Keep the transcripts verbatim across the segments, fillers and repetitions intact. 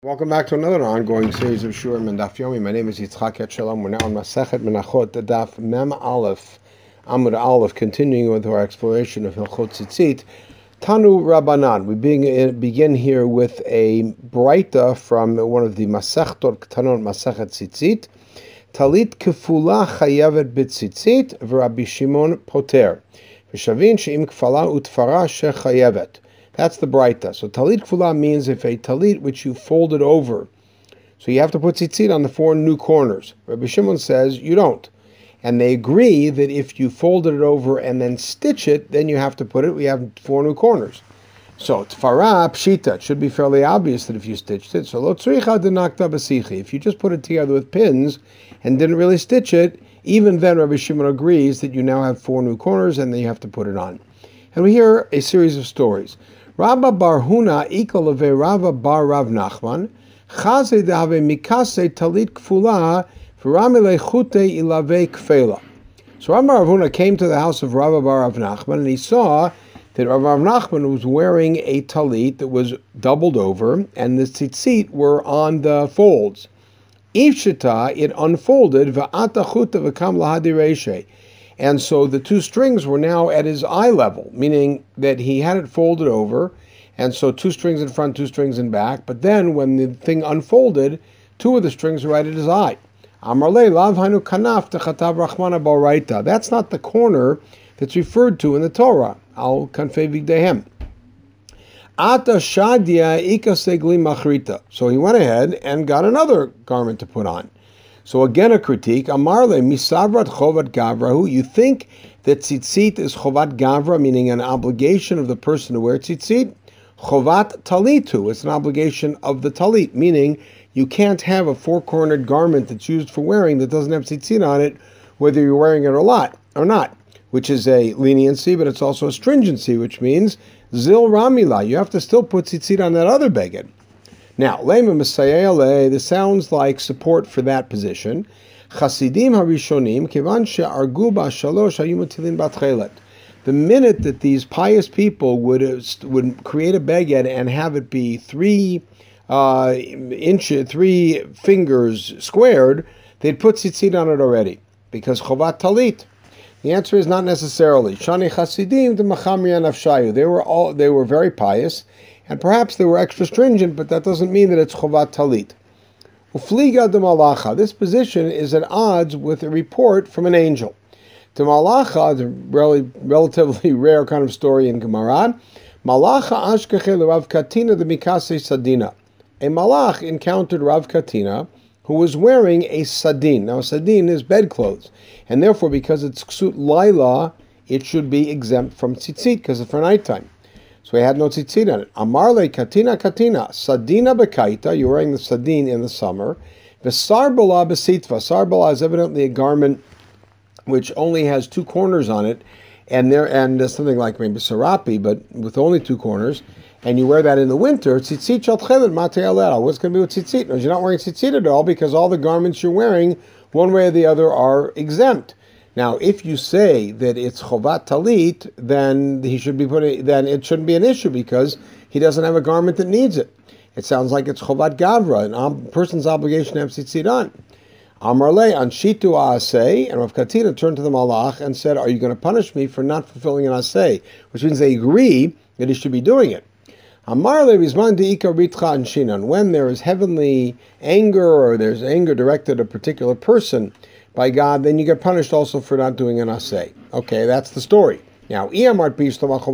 Welcome back to another ongoing series of Shurim and Daf Yomi. My name is Yitzchak Etshalom. We're now on Masechet Menachot, the Daf Mem Aleph, Amud Aleph, continuing with our exploration of Hilchot Tzitzit. Tanu Rabbanan. We begin, begin here with a Braita from one of the Masechtot Ktanot Masechet Tzitzit. Talit kefula chayavet b'tzitzit v'Rabbi Shimon poter. V'shavin she'im kfala utfara shechayavet. That's the Braita. So talit kfula means if a talit which you folded over, so you have to put tzitzit on the four new corners. Rabbi Shimon says you don't. And they agree that if you folded it over and then stitch it, then you have to put it, we have four new corners. So tfara pshita, it should be fairly obvious that if you stitched it. So lo tzricha denakta b'sichi. If you just put it together with pins and didn't really stitch it, even then Rabbi Shimon agrees that you now have four new corners and then you have to put it on. And we hear a series of stories. Rabba bar Huna ikol leve Rava bar Rav Nachman chaze dehave mikase talit kfula v'ramile chute ilave kfela. So Rabba bar Huna came to the house of Rabba bar Rav Nachman and he saw that Rabba Rav Nachman was wearing a talit that was doubled over and the tzitzit were on the folds. Ifshita, it unfolded v'ata chuta v'kam lahadi reishe. And so the two strings were now at his eye level, meaning that he had it folded over, and so two strings in front, two strings in back. But then when the thing unfolded, two of the strings were right at his eye. Amrle lav hainu kanaf techatav rachmana baraita. That's not the corner that's referred to in the Torah. Al kanfei vigdehem. Ata shadia ikasegli machrita. So he went ahead and got another garment to put on. So again, a critique. Amarle misavrat chovat gavrahu. You think that tzitzit is chovat gavra, meaning an obligation of the person to wear tzitzit? Chovat talitu. It's an obligation of the talit, meaning you can't have a four-cornered garment that's used for wearing that doesn't have tzitzit on it, whether you're wearing it or not, or not. Which is a leniency, but it's also a stringency, which means zil ramila. You have to still put tzitzit on that other beged. Now, Lema Messiah, this sounds like support for that position. Chasidim harishonim, kivan she'argu ba'shalosh hayu metilin batchelet. The minute that these pious people would uh, would create a beged and have it be three uh, inches, three fingers squared, they'd put tzitzit on it already because chovat talit. The answer is not necessarily. Shani Chasidim de Machamriya Nafshayu. They were all they were very pious. And perhaps they were extra stringent, but that doesn't mean that it's chovat talit. Ufliga de malacha. This position is at odds with a report from an angel. De malacha is a really, relatively rare kind of story in Gemara. Malacha ashkeche Rav Katina de mikase sadina. A malach encountered Rav Katina, who was wearing a sadin. Now, a sadin is bedclothes, and therefore, because it's ksut laila, it should be exempt from tzitzit because it's for nighttime. So he had no tzitzit on it. Amarle katina katina. Sadina bekaita. You're wearing the sadin in the summer. V'sarbala besitva. Sarbala is evidently a garment which only has two corners on it, and there and there's something like maybe sarapi, but with only two corners. And you wear that in the winter. Tzitzit shaltchelet matei. What's going to be with tzitzit? No, you're not wearing tzitzit at all because all the garments you're wearing, one way or the other, are exempt. Now, if you say that it's chovat talit, then he should be putting. Then it shouldn't be an issue because he doesn't have a garment that needs it. It sounds like it's chovat gavra, an ob- person's obligation to have tzitzit on. Amrle anshitu aaseh, and Rav Katina turned to the malach and said, "Are you going to punish me for not fulfilling an aseh?" Which means they agree that he should be doing it. Amarle bizman deika ritcha anshinan. When there is heavenly anger or there's anger directed at a particular person by God, then you get punished also for not doing an aseh. Okay, that's the story. Now, if you agree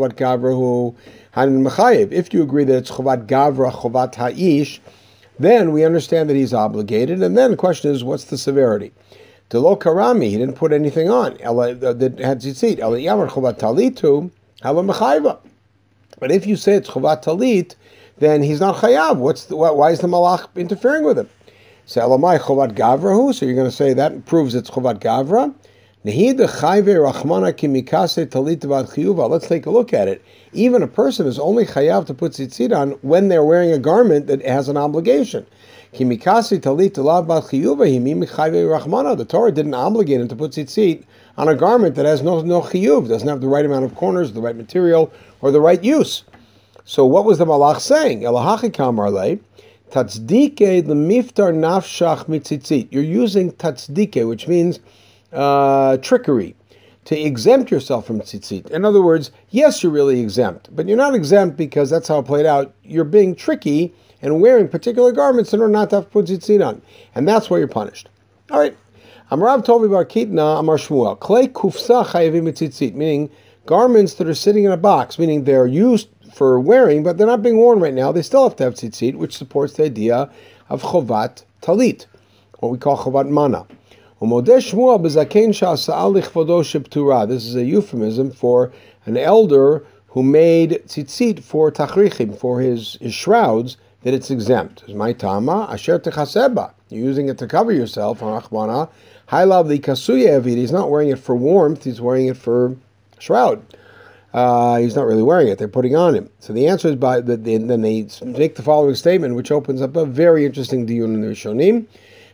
that it's chovat gavra, chovat ha'ish, then we understand that he's obligated, and then the question is, what's the severity? Delo karami, he didn't put anything on that had tzitzit. chovat talitu, mechayva. But if you say it's chovat talit, then he's not chayav. What's the, why is the malach interfering with him? So elamai chovat gavrahu. So you're going to say that proves it's chovat gavra. Nehida chayve rachmana kimikase talit vad chiyuva. Let's take a look at it. Even a person is only chayav to put tzitzit on when they're wearing a garment that has an obligation. Kimikase talit vad chiyuva himi michayve rachmana. The Torah didn't obligate him to put tzitzit on a garment that has no no chiyuv, doesn't have the right amount of corners, the right material, or the right use. So what was the malach saying? Elahachi kamarle. Tatzdike lemiftar nafshach mitzitzit. You're using tatzdike, which means uh, trickery, to exempt yourself from tzitzit. In other words, yes, you're really exempt, but you're not exempt because that's how it played out. You're being tricky and wearing particular garments in order not to have to put tzitzit on, and that's why you're punished. All right. Amrav Tovi Bar Kitna Amar Shmuel. Klei kufsa chayavim mitzitzit, meaning garments that are sitting in a box, meaning they're used for wearing, but they're not being worn right now. They still have to have tzitzit, which supports the idea of chovat talit, what we call chovat mana. This is a euphemism for an elder who made tzitzit for tachrichim, for his, his shrouds, that it's exempt. My tama asher techaseba. You're using it to cover yourself. He's not wearing it for warmth. He's wearing it for shroud. Uh, he's not really wearing it. They're putting on him. So the answer is by the, the, then they make the following statement, which opens up a very interesting diyun in the Rishonim.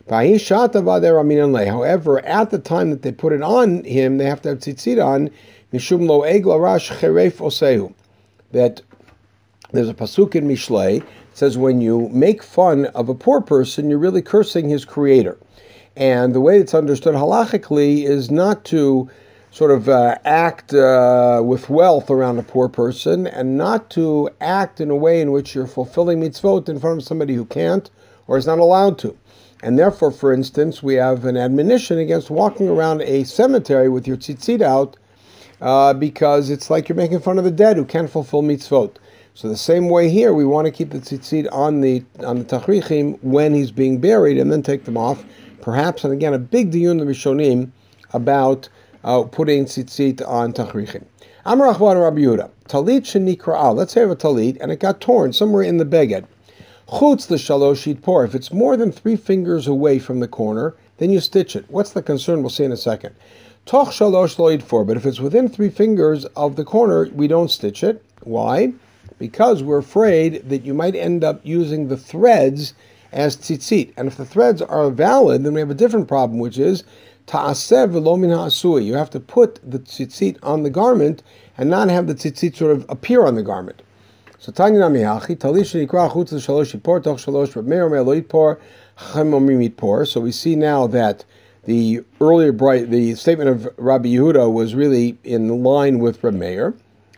However, at the time that they put it on him, they have to have tzitzit on. Mishum lo egla rash cheref osehu. That there's a pasuk in Mishlei. It says when you make fun of a poor person, you're really cursing his creator. And the way it's understood halachically is not to sort of uh, act uh, with wealth around a poor person, and not to act in a way in which you're fulfilling mitzvot in front of somebody who can't or is not allowed to. And therefore, for instance, we have an admonition against walking around a cemetery with your tzitzit out uh, because it's like you're making fun of the dead who can't fulfill mitzvot. So the same way here, we want to keep the tzitzit on the on the tachrichim when he's being buried, and then take them off. Perhaps, and again, a big diyun in the Rishonim about uh, putting tzitzit on tachrichim. Amar Achvan Rabbi Yehuda, talit shenikra'al. Let's say I have a talit and it got torn somewhere in the beged. Chutz the shalosh yitpor. If it's more than three fingers away from the corner, then you stitch it. What's the concern? We'll see in a second. Toch shalosh lo yitpor. But if it's within three fingers of the corner, we don't stitch it. Why? Because we're afraid that you might end up using the threads as tzitzit. And if the threads are valid, then we have a different problem, which is ta'aseh v'lo min ha'asui. You have to put the tzitzit on the garment and not have the tzitzit sort of appear on the garment. So Tanya Namihachi, Talish Nikra Chutz Shalosh Yitpor, Toch Shalosh Reb Meir Omer Lo Yitpor, Chachamim Omrim Yitpor. So we see now that the earlier bright the statement of Rabbi Yehuda was really in line with Reb Meir.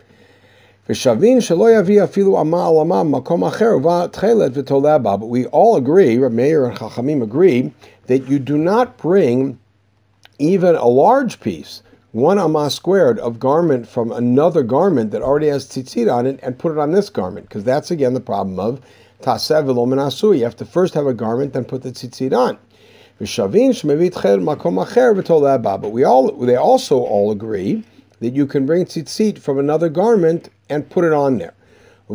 V'shavin shelo yavi afilu ama al ama makom acher uva tchelet v'toleba. But we all agree, Reb Meir and Chachamim agree, that you do not bring even a large piece, one amma squared of garment from another garment that already has tzitzit on it, and put it on this garment, because that's again the problem of taseh v'lo min asui. You have to first have a garment, then put the tzitzit on. But we all they also all agree that you can bring tzitzit from another garment and put it on there.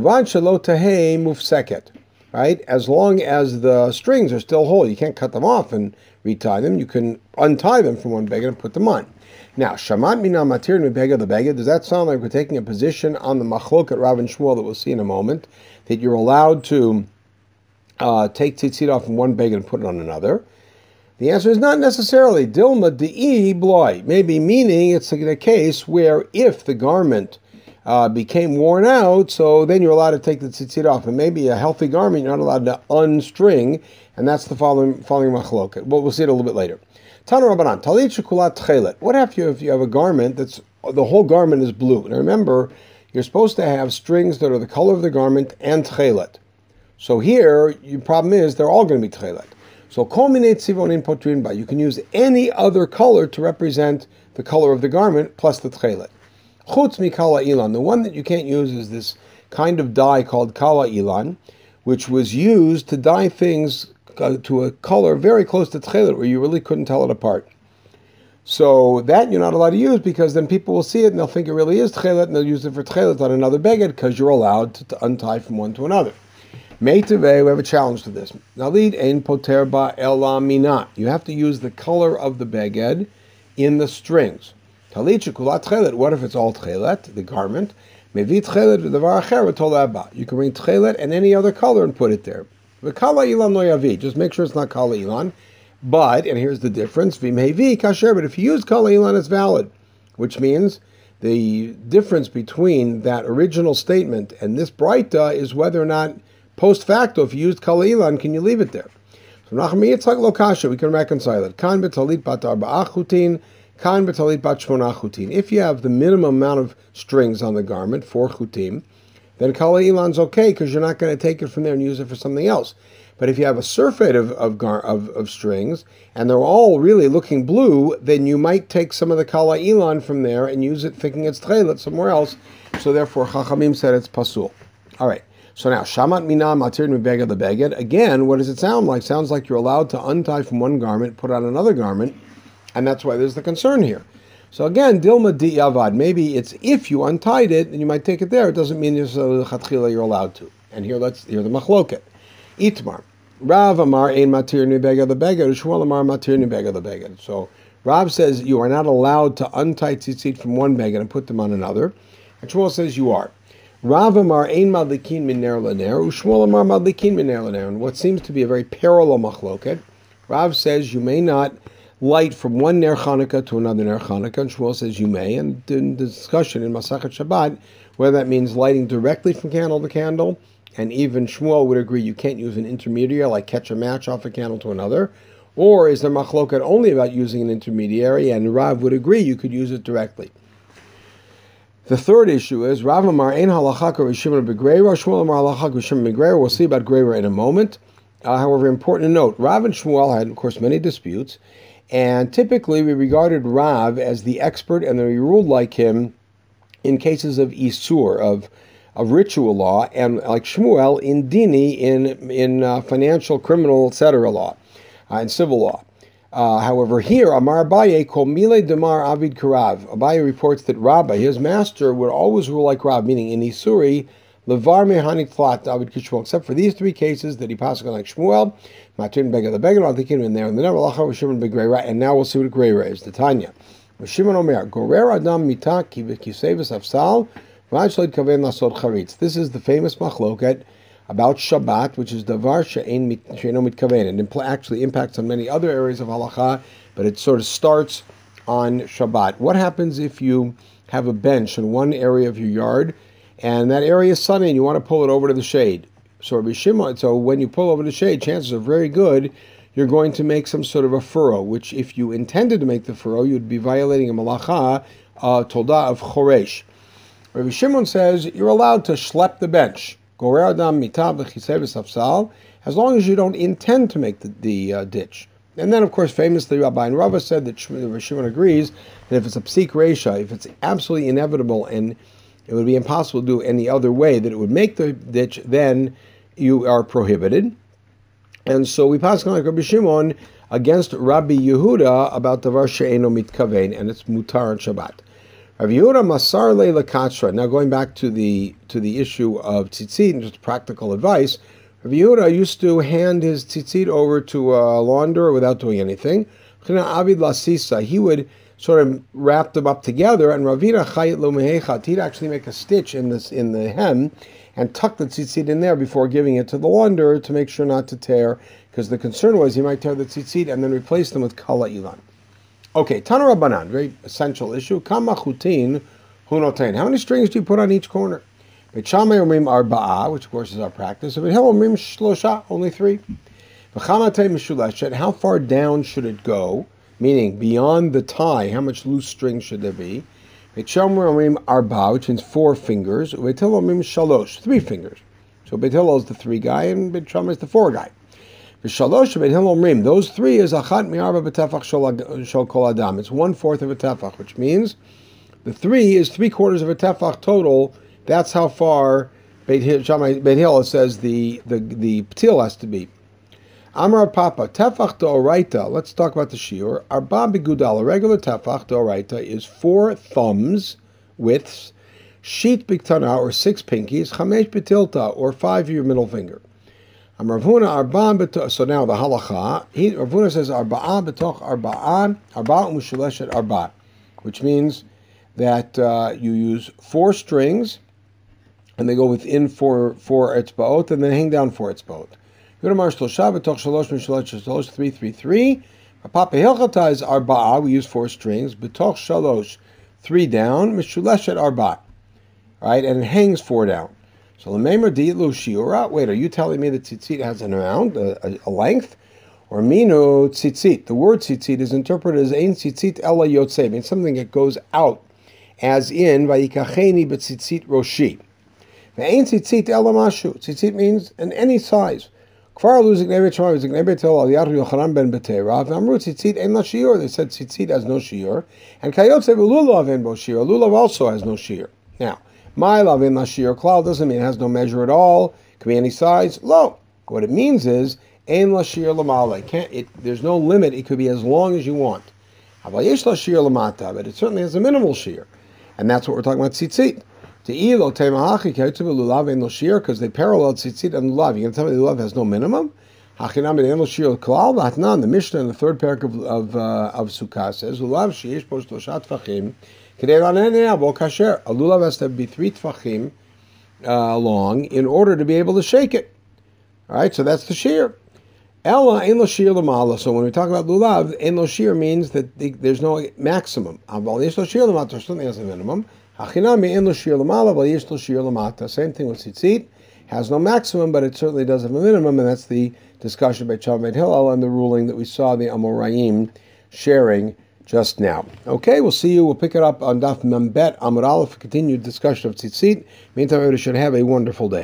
Right? As long as the strings are still whole, you can't cut them off and retie them. You can untie them from one beged and put them on. Now, shamat mina matir mibega the beged. Does that sound like we're taking a position on the machlok at Rav and Shmuel that we'll see in a moment, that you're allowed to uh, take tzitzit off from one beged and put it on another? The answer is not necessarily. Dilma de'i bloy. Maybe meaning it's a case where if the garment uh, became worn out, so then you're allowed to take the tzitzit off. And maybe a healthy garment you're not allowed to unstring, and that's the following following machloket. Well, we'll see it a little bit later. Tana Rabbanan, talit shekulat tchelet. What if you if you have a garment that's the whole garment is blue? Now remember, you're supposed to have strings that are the color of the garment and tchelet. So here, your problem is they're all going to be tchelet. So kol minei tzivonim potrin ba. You can use any other color to represent the color of the garment plus the tchelet. Chutz mi kala ilan. The one that you can't use is this kind of dye called kala ilan, which was used to dye things to a color very close to tchelet, where you really couldn't tell it apart. So that you're not allowed to use, because then people will see it and they'll think it really is tchelet, and they'll use it for tchelet on another beged, because you're allowed to, to untie from one to another. Meitevei, we have a challenge to this. Nalid ein poter ba ela mina. You have to use the color of the beged in the strings. Talit shekulat tchelet. What if it's all tchelet, the garment? Mevi tchelet v'davar acher v'toleh. You can bring tchelet and any other color and put it there. V'kala ilan lo yavi. Just make sure it's not kala ilan. But, and here's the difference, v'mevi kasher. But if you use kala ilan, it's valid. Which means the difference between that original statement and this braita is whether or not Post facto, if you used kala ilan, can you leave it there? So Nachman Yitzchak lo kasha, we can reconcile it. Kan betalit bat arba'ah chutin, kan betalit bat shmonah chutin. If you have the minimum amount of strings on the garment, four chutim, then kala ilan's okay because you're not going to take it from there and use it for something else. But if you have a surfeit of of, gar, of of strings and they're all really looking blue, then you might take some of the kala ilan from there and use it thinking it's tchelet somewhere else. So therefore, Chachamim said it's pasul. All right. So now, shamat mina matir mibeged lebeged. Again, what does it sound like? Sounds like you're allowed to untie from one garment, put on another garment, and that's why there's the concern here. So again, dilma di yavad. Maybe it's if you untied it, then you might take it there. It doesn't mean you're you're allowed to. And here, let's hear the machloket. Itmar. Rav Amar ein matir mibeged lebeged. Shmuel Amar matir mibeged lebeged. So Rav says you are not allowed to untie tzitzit from one beged and put them on another, and Shmuel says you are. Rav Amar ein madlikin min ner laner, u'Shmuel Amar madlikin min ner laner. And what seems to be a very parallel machloket, Rav says you may not light from one ner Chanukah to another ner Chanukah, and Shmuel says you may. And in the discussion in Masachet Shabbat, whether that means lighting directly from candle to candle, and even Shmuel would agree you can't use an intermediary, like catch a match off a candle to another, or is there machloket only about using an intermediary, and Rav would agree you could use it directly. The third issue is Rav Amar ein halachak Rishimon begreira, Shmuel Amar halachak Rishimon begreira. We'll see about greira in a moment. Uh, however, important to note, Rav and Shmuel had, of course, many disputes, and typically we regarded Rav as the expert, and we ruled like him in cases of isur, of of ritual law, and like Shmuel in dini, in in uh, financial, criminal, et cetera law, uh, and civil law. Uh, however, here, Amar Abaye, Kol Mile Demar Avid Karav. Abaye reports that Rabbi, his master, would always rule like Rav, meaning in Isuri, Levar Mehanik Flat Avid Kishmuel, except for these three cases that he passed on like Shmuel, Matin Beged the Beged, Antikin in there, and the Nevalacha Shimon Begreira, and now we'll see what Greira is, the Tanya. Shimon Omer, Gorer Adam Mita Kisevis Afsal, Vajlid Kaven Lasod Charitz. This is the famous machloket about Shabbat, which is davar she'ein mitkaven, and it actually impacts on many other areas of halacha, but it sort of starts on Shabbat. What happens if you have a bench in one area of your yard, and that area is sunny, and you want to pull it over to the shade? So Rabbi Shimon, so when you pull over the shade, chances are very good you're going to make some sort of a furrow, which if you intended to make the furrow, you'd be violating a malacha, uh, tolda of choresh. Rabbi Shimon says you're allowed to schlep the bench, as long as you don't intend to make the, the uh, ditch. And then, of course, famously, Rabbi and Rava said that Shimon agrees that if it's a psik reisha, if it's absolutely inevitable and it would be impossible to do any other way, that it would make the ditch, then you are prohibited. And so we pass on like Rabbi Shimon against Rabbi Yehuda about davar she'eino mitkaven, and it's mutar on Shabbat. Rabbi Yehuda masar leila katra. Now going back to the to the issue of tzitzit and just practical advice, Rabbi Yehuda used to hand his tzitzit over to a launderer without doing anything. Avid lasisa, he would sort of wrap them up together, and Ravina chayit lo mehechat, he'd actually make a stitch in this in the hem and tuck the tzitzit in there before giving it to the launderer to make sure not to tear, because the concern was he might tear the tzitzit and then replace them with kala ilan. Okay, Tana Rabbanan, very essential issue. Kama chutin hu noten. How many strings do you put on each corner? Beit Shammai omrim arba'ah, which of course is our practice. Beit Hillel omrim shlosha, only three. V'chamatei mishuleshet. How far down should it go? Meaning beyond the tie, how much loose string should there be? Beit Shammai omrim arba, which means four fingers. Beit Hillel omrim shalosh, three fingers. So Beit Hillel is the three guy, and Beit Shammai is the four guy. V'shalosh Beit Hillel omrim. Those three is achat mi'arba b'tefach shel kol adam. It's one fourth of a tefach, which means the three is three quarters of a tefach total. That's how far Beit Hillel says the the the ptil has to be. Amar Papa tefach d'oraita. Let's talk about the shiur. Arba bigudal. A regular tefach d'oraita is four thumbs widths, sheet biktana or six pinkies, chamesh betilta or five of your middle finger. Amar Ravuna arba betoch. So now the halacha. He Ravuna says arba'a betoch arba'a arba u'mushaleshet arba, which means that uh, you use four strings, and they go within four four etzbaot, and then hang down four etzbaot. Yudamar shlosha b'toch shalosh mishlosh shalosh three three three. Papa hilchata is arba'a. We use four strings. B'toch shalosh, three down. Mishuleshet arba, right, and it hangs four down. So l'meimer di'itlu shiura. Wait, are you telling me that tzitzit has an amount, a, a length? Or minu tzitzit. The word tzitzit is interpreted as ein tzitzit ella yotzei, means something that goes out, as in vayikacheni b'tzitzit roshi. Ve'ein tzitzit ella mashu. Tzitzit means in any size. Kfar lu zignei b'tshama zignei b'tel al yadu Yochanan ben Betera. V'amru tzitzit ein la shiur. They said tzitzit has no shiur. And kayotze v'lulav ein bo shiur. Lulav also has no shiur. Now, my lav ein la shiur klal doesn't mean it has no measure at all. It can be any size. Lo. What it means is ein la shiur lamala. Can't it? There's no limit. It could be as long as you want. Aval yesh la shiur lamata, but it certainly has a minimal shiur, and that's what we're talking about tzitzit. Te'ilo teimahachi kayotze v'lulav ein lo shiur, because they parallel tzitzit and lulav. You're going to tell me the lulav has no minimum? Hachinam ein lo shiur klal vatnan. The Mishnah in the third parak of of, uh, of Sukkah says lulav sheyesh bo shlosha tfachim kedei lanenei bo kasher. A lulav has to be three tfachim uh, long in order to be able to shake it. All right, so that's the shear. Ella ein lo shir lamala. So when we talk about lulav, ein lo shir means that the, there's no maximum. Aval yesh lo shir lamata, certainly has a minimum. Hachinami ein lo shir lamala, aval yesh lo shir lamata. Same thing with tzitzit, has no maximum, but it certainly does have a minimum, and that's the discussion by Chav Ben Hillel and the ruling that we saw the Amoraim sharing just now. Okay, we'll see you. We'll pick it up on Daf Membet Amud Aleph, continued discussion of tzitzit. Meantime, everybody should have a wonderful day.